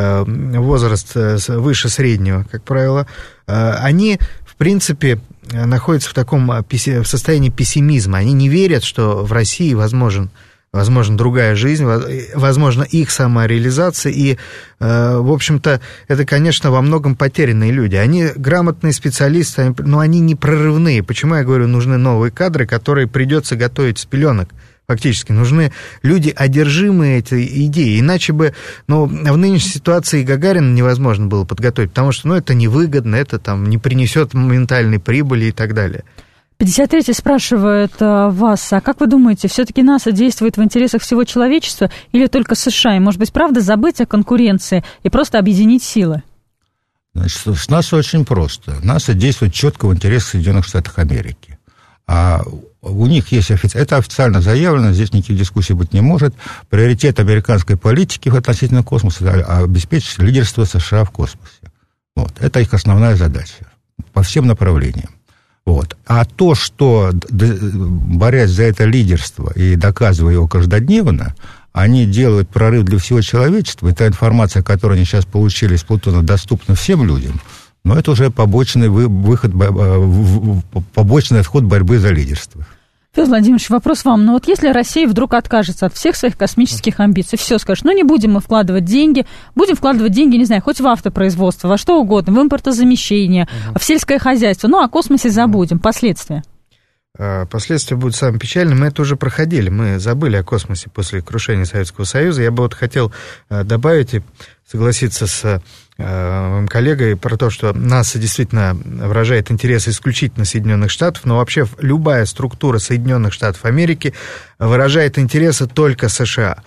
возраст выше среднего, как правило, они, в принципе, находятся в таком в состоянии пессимизма, они не верят, что в России возможен возможно, другая жизнь, возможно, их самореализация, и, в общем-то, это, конечно, во многом потерянные люди. Они грамотные специалисты, но они не прорывные. Почему я говорю, нужны новые кадры, которые придется готовить с пеленок? Фактически нужны люди, одержимые этой идеей. Иначе бы, ну, в нынешней ситуации Гагарина невозможно было подготовить, потому что, ну, это невыгодно, это там не принесет моментальной прибыли и так далее. пятьдесят третий спрашивает а, вас, а как вы думаете, все-таки НАСА действует в интересах всего человечества или только США? И, может быть, правда забыть о конкуренции и просто объединить силы? Значит, с НАСА очень просто. НАСА действует четко в интересах Соединенных Штатов Америки. А у них есть официально, это официально заявлено, здесь никаких дискуссий быть не может. Приоритет американской политики относительно космоса обеспечить лидерство США в космосе. Вот. Это их основная задача по всем направлениям. Вот. А то, что, борясь за это лидерство и доказывая его каждодневно, они делают прорыв для всего человечества, и та информация, которую они сейчас получили из Плутона, доступна всем людям, но это уже побочный выход, побочный отход борьбы за лидерство. Федор Владимирович, вопрос вам. Ну вот если Россия вдруг откажется от всех своих космических амбиций, все скажет, ну не будем мы вкладывать деньги, будем вкладывать деньги, не знаю, хоть в автопроизводство, во что угодно, в импортозамещение, uh-huh. в сельское хозяйство, ну о космосе забудем. Последствия? Последствия будут самые печальные. Мы это уже проходили, мы забыли о космосе после крушения Советского Союза. Я бы вот хотел добавить и согласиться с моим коллегой про то, что НАСА действительно выражает интересы исключительно Соединенных Штатов, но вообще любая структура Соединенных Штатов Америки выражает интересы только США.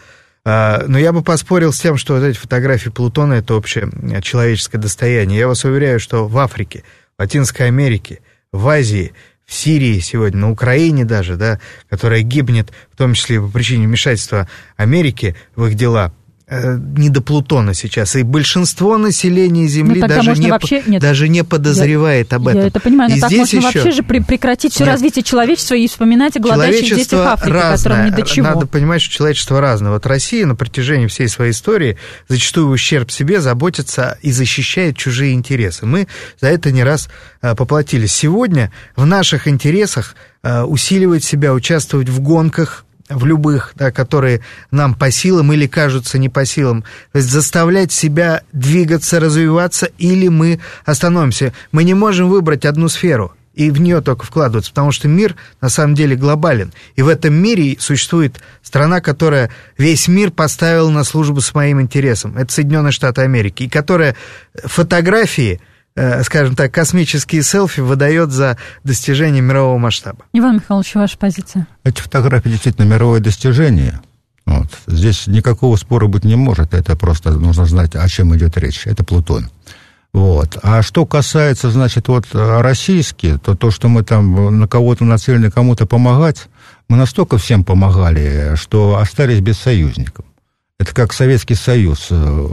Но я бы поспорил с тем, что вот эти фотографии Плутона – это общее человеческое достояние. Я вас уверяю, что в Африке, в Латинской Америке, в Азии, в Сирии сегодня, на Украине даже, да, которая гибнет, в том числе по причине вмешательства Америки в их дела, не до Плутона сейчас, и большинство населения Земли ну, даже, не, вообще... даже не подозревает я, об этом. Я это понимаю, но и так здесь можно еще... вообще же прекратить все Нет. развитие человечества и вспоминать о голодающих детях Африки, которым не до чего. Надо понимать, что человечество разное. Вот Россия на протяжении всей своей истории, зачастую в ущерб себе, заботится и защищает чужие интересы. Мы за это не раз поплатились. Сегодня в наших интересах усиливать себя, участвовать в гонках, в любых, да, которые нам по силам или кажутся не по силам. То есть заставлять себя двигаться, развиваться, или мы остановимся. Мы не можем выбрать одну сферу и в нее только вкладываться, потому что мир на самом деле глобален. И в этом мире существует страна, которая весь мир поставила на службу своим интересам. Это Соединенные Штаты Америки, и которая фотографии, скажем так, космические селфи выдает за достижение мирового масштаба. Иван Михайлович, ваша позиция? Эти фотографии действительно мировое достижение. Вот. Здесь никакого спора быть не может. Это просто нужно знать, о чем идет речь. Это Плутон. Вот. А что касается, значит, вот российские, то то, что мы там на кого-то нацелены, кому-то помогать, мы настолько всем помогали, что остались без союзников. Это как Советский Союз,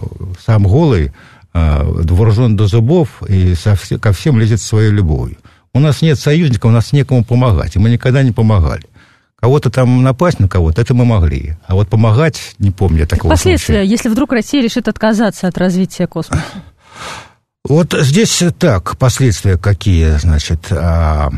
сам голый, вооружен до зубов и ко всем лезет своей любовью. У нас нет союзников, у нас некому помогать, и мы никогда не помогали. Кого-то там напасть на кого-то, это мы могли. А вот помогать, не помню такого Последствия, случая. если вдруг Россия решит отказаться от развития космоса? Вот здесь так, последствия какие, значит... А...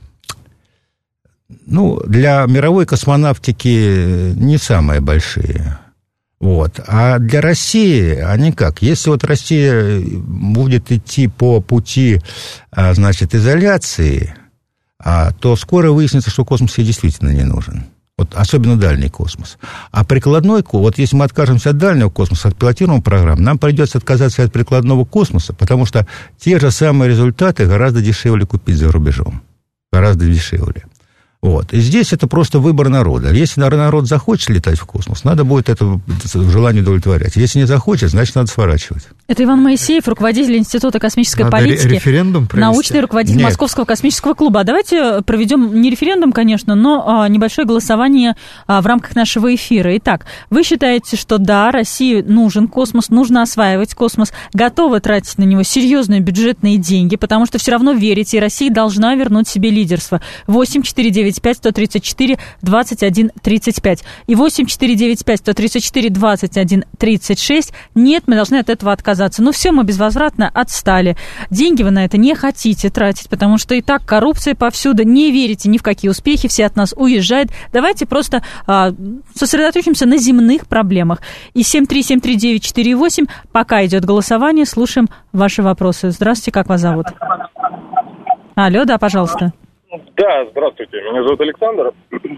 Ну, для мировой космонавтики не самые большие. Вот. А для России они как? Если вот Россия будет идти по пути, значит, изоляции, то скоро выяснится, что космос ей действительно не нужен. Вот, особенно дальний космос. А прикладной, вот если мы откажемся от дальнего космоса, от пилотируемых программ, нам придется отказаться от прикладного космоса, потому что те же самые результаты гораздо дешевле купить за рубежом. Гораздо дешевле. Вот. И здесь это просто выбор народа. Если народ захочет летать в космос, надо будет это желание удовлетворять. Если не захочет, значит, надо сворачивать. Это Иван Моисеев, руководитель Института космической надо политики. Референдум провести. Научный руководитель Нет. Московского космического клуба. А давайте проведем не референдум, конечно, но а, небольшое голосование а, в рамках нашего эфира. Итак, вы считаете, что да, России нужен космос, нужно осваивать космос, готовы тратить на него серьезные бюджетные деньги, потому что все равно верите, и Россия должна вернуть себе лидерство. восемь четыре девять пять сто тридцать четыре двадцать один тридцать пять и восемь четыре девять пять сто тридцать четыре двадцать один тридцать шесть. Нет, мы должны от этого отказаться. Ну все, мы безвозвратно отстали. Деньги вы на это не хотите тратить, потому что и так коррупция повсюду. Не верите ни в какие успехи, все от нас уезжают. Давайте просто а, сосредоточимся на земных проблемах. И семь три семь три девять четыре восемь, пока идет голосование, слушаем ваши вопросы. Здравствуйте, как вас зовут? Алло, да, пожалуйста. Да, здравствуйте, меня зовут Александр.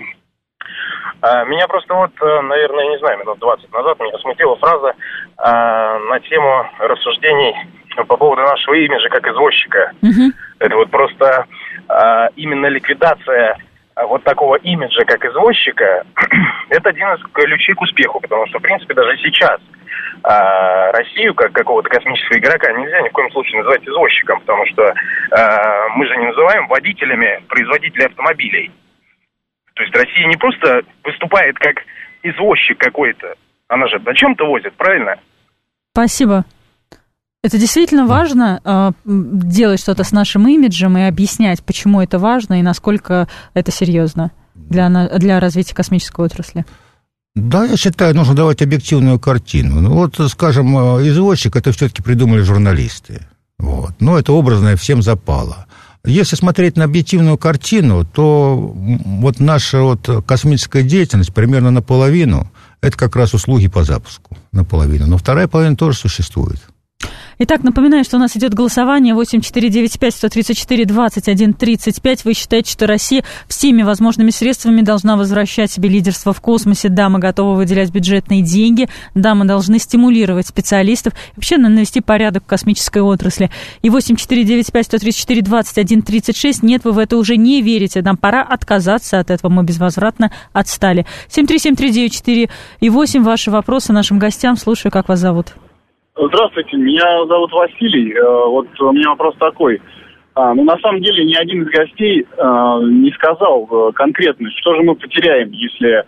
Меня просто вот, наверное, не знаю, минут двадцать назад меня смутила фраза на тему рассуждений по поводу нашего имиджа как извозчика. Угу. Это вот просто именно ликвидация вот такого имиджа как извозчика, это один из ключей к успеху, потому что, в принципе, даже сейчас Россию как какого-то космического игрока нельзя ни в коем случае называть извозчиком, потому что мы же не называем водителями производителей автомобилей. То есть Россия не просто выступает как извозчик какой-то, она же на чем-то возит, правильно? Спасибо. Это действительно важно, э, делать что-то с нашим имиджем и объяснять, почему это важно и насколько это серьезно для, для развития космической отрасли. Да, я считаю, нужно давать объективную картину. Ну, вот, скажем, извозчик, это все-таки придумали журналисты. Вот. Но это образное всем запало. Если смотреть на объективную картину, то вот наша вот космическая деятельность примерно наполовину, это как раз услуги по запуску, наполовину. Но вторая половина тоже существует. Итак, напоминаю, что у нас идет голосование восемь четыре девять пять сто тридцать четыре двадцать один тридцать пять. Вы считаете, что Россия всеми возможными средствами должна возвращать себе лидерство в космосе? Да, мы готовы выделять бюджетные деньги. Да, мы должны стимулировать специалистов. И вообще навести порядок в космической отрасли. И восемь четыре девять пять сто тридцать четыре двадцать один тридцать шесть. Нет, вы в это уже не верите. Нам пора отказаться от этого. Мы безвозвратно отстали. семь три семь три девять четыре и восемь. Ваши вопросы нашим гостям. Слушаю, как вас зовут. Здравствуйте, меня зовут Василий. Вот у меня вопрос такой. Ну, на самом деле, ни один из гостей не сказал конкретно, что же мы потеряем, если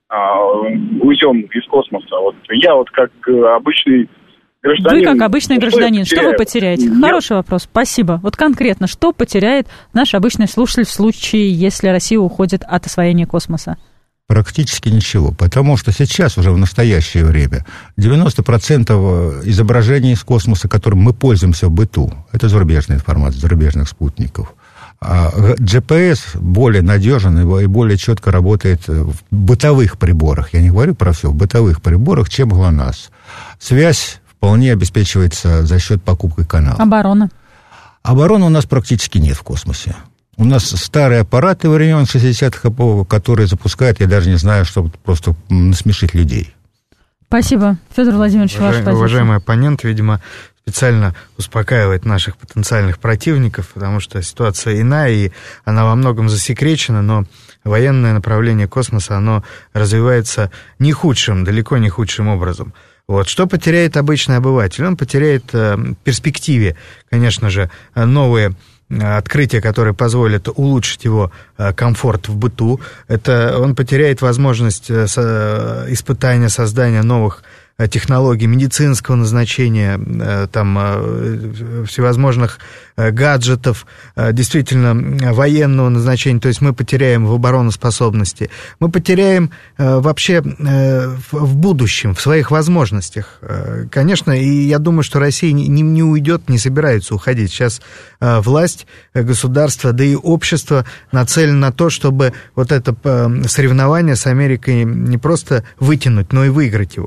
уйдем из космоса. Вот я вот как обычный гражданин... Вы как обычный гражданин, что вы потеряете? Нет. Хороший вопрос, спасибо. Вот конкретно, что потеряет наш обычный слушатель в случае, если Россия уходит от освоения космоса? Практически ничего, потому что сейчас уже в настоящее время девяносто процентов изображений из космоса, которым мы пользуемся в быту, это зарубежная информация, зарубежных спутников. А джи пи эс более надежен и более четко работает в бытовых приборах, я не говорю про все, в бытовых приборах, чем ГЛОНАСС. Связь вполне обеспечивается за счет покупки канала. Оборона? Обороны у нас практически нет в космосе. У нас старые аппараты времен шестидесятых, которые запускают, я даже не знаю, чтобы просто насмешить людей. Спасибо. Федор Владимирович, Уважаем, ваша позиция. Уважаемый оппонент, видимо, специально успокаивает наших потенциальных противников, потому что ситуация иная, и она во многом засекречена, но военное направление космоса, оно развивается не худшим, далеко не худшим образом. Вот. Что потеряет обычный обыватель? Он потеряет э, в перспективе, конечно же, новые открытия, которые позволят улучшить его комфорт в быту. Это он потеряет возможность испытания, создания новых технологий медицинского назначения, там, всевозможных гаджетов, действительно военного назначения, то есть мы потеряем в обороноспособности, мы потеряем вообще в будущем, в своих возможностях. Конечно, и я думаю, что Россия не, не уйдет, не собирается уходить. Сейчас власть, государство, да и общество нацелено на то, чтобы вот это соревнование с Америкой не просто вытянуть, но и выиграть его.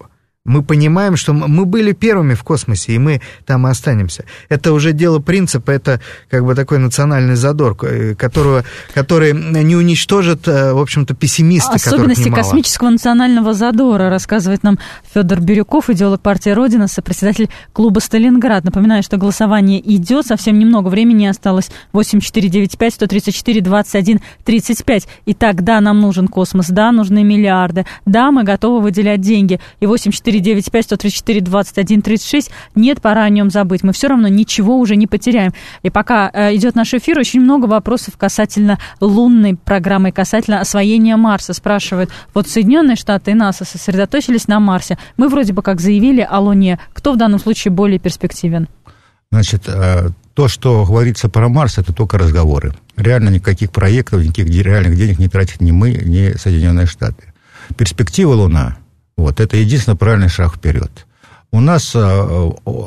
Мы понимаем, что мы были первыми в космосе, и мы там и останемся. Это уже дело принципа, это как бы такой национальный задор, которого, который не уничтожит, в общем-то, пессимисты, особенности космического национального задора, рассказывает нам Федор Бирюков, идеолог партии «Родина», сопредседатель клуба «Сталинград». Напоминаю, что голосование идет, совсем немного времени осталось. восемь четыре девять пять сто тридцать четыре двадцать один тридцать пять. Итак, да, нам нужен космос, да, нужны миллиарды, да, мы готовы выделять деньги. И восемь четыре девять пять сто тридцать четыре двадцать один тридцать шесть. Нет, пора о нем забыть. Мы все равно ничего уже не потеряем. И пока э, идет наш эфир, очень много вопросов касательно лунной программы, касательно освоения Марса. Спрашивают, вот Соединенные Штаты и НАСА сосредоточились на Марсе. Мы вроде бы как заявили о Луне. Кто в данном случае более перспективен? Значит, то, что говорится про Марс, это только разговоры. Реально никаких проектов, никаких реальных денег не тратят ни мы, ни Соединенные Штаты. Перспектива Луна. Вот, это единственный правильный шаг вперед. У нас э,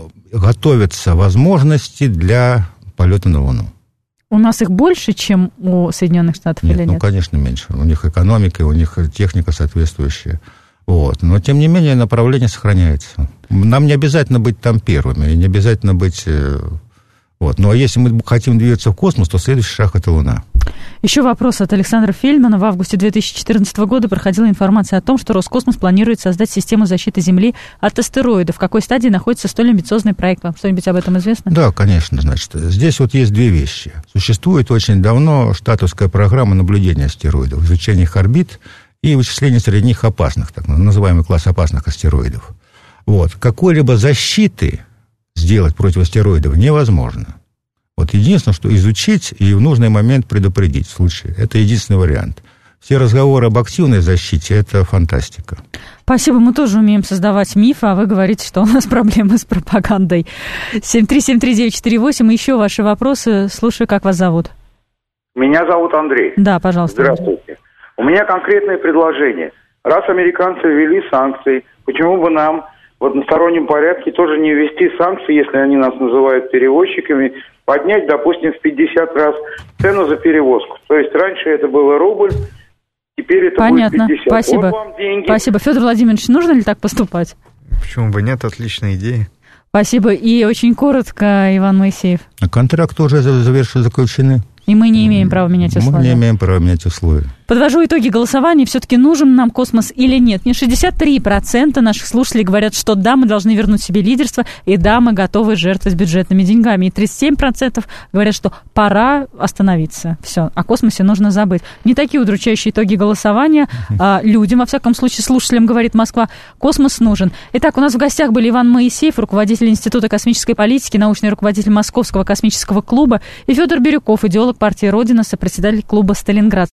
готовятся возможности для полета на Луну. У нас их больше, чем у Соединенных Штатов, нет, или нет? Ну, конечно, меньше. У них экономика, у них техника соответствующая. Вот. Но, тем не менее, направление сохраняется. Нам не обязательно быть там первыми, и не обязательно быть... Э, вот. Но если мы хотим двигаться в космос, то следующий шаг – это Луна. Еще вопрос от Александра Фельдмана. В августе две тысячи четырнадцатого года проходила информация о том, что Роскосмос планирует создать систему защиты Земли от астероидов. В какой стадии находится столь амбициозный проект? Вам что-нибудь об этом известно? Да, конечно. Значит, здесь вот есть две вещи. Существует очень давно штатовская программа наблюдения астероидов, изучения их орбит и вычисления среди них опасных, так называемый класс опасных астероидов. Вот. Какой-либо защиты сделать против астероидов невозможно. Вот единственное, что изучить и в нужный момент предупредить в случае. Это единственный вариант. Все разговоры об активной защите – это фантастика. Спасибо, мы тоже умеем создавать мифы, а вы говорите, что у нас проблемы с пропагандой. семь три семь три девять четыре восемь, еще ваши вопросы. Слушаю, как вас зовут? Меня зовут Андрей. Да, пожалуйста. Здравствуйте. У меня конкретное предложение. Раз американцы ввели санкции, почему бы нам в одностороннем порядке тоже не ввести санкции, если они нас называют перевозчиками, поднять, допустим, в пятьдесят раз цену за перевозку. То есть раньше это было рубль, теперь это понятно. Будет пятьдесят. Спасибо. Вот вам деньги. Спасибо. Федор Владимирович, нужно ли так поступать? Почему бы нет? Отличная идея. Спасибо. И очень коротко, Иван Моисеев. А контракты уже завершены, заключены. И мы не имеем права менять условия. Мы не имеем права менять условия. Подвожу итоги голосования. Все-таки нужен нам космос или нет? Не шестьдесят три процента наших слушателей говорят, что да, мы должны вернуть себе лидерство, и да, мы готовы жертвовать бюджетными деньгами. И тридцать семь процентов говорят, что пора остановиться. Все, о космосе нужно забыть. Не такие удручающие итоги голосования. А людям, во всяком случае, слушателям, говорит Москва, космос нужен. Итак, у нас в гостях были Иван Моисеев, руководитель Института космической политики, научный руководитель Московского космического клуба, и Федор Бирюков, идеолог партии «Родина», сопредседатель клуба «Сталинград».